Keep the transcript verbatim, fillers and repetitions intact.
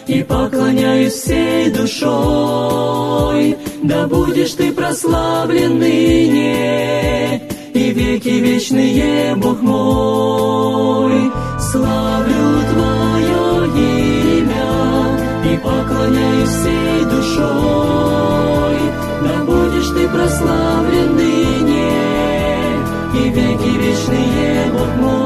и поклоняюсь всей душой. Да будешь ты прославлен ныне, и веки вечные, Бог мой. Славлю Твое имя, и поклоняюсь всей душой. Да будешь ты прославлен ныне, и веки вечные, Бог мой.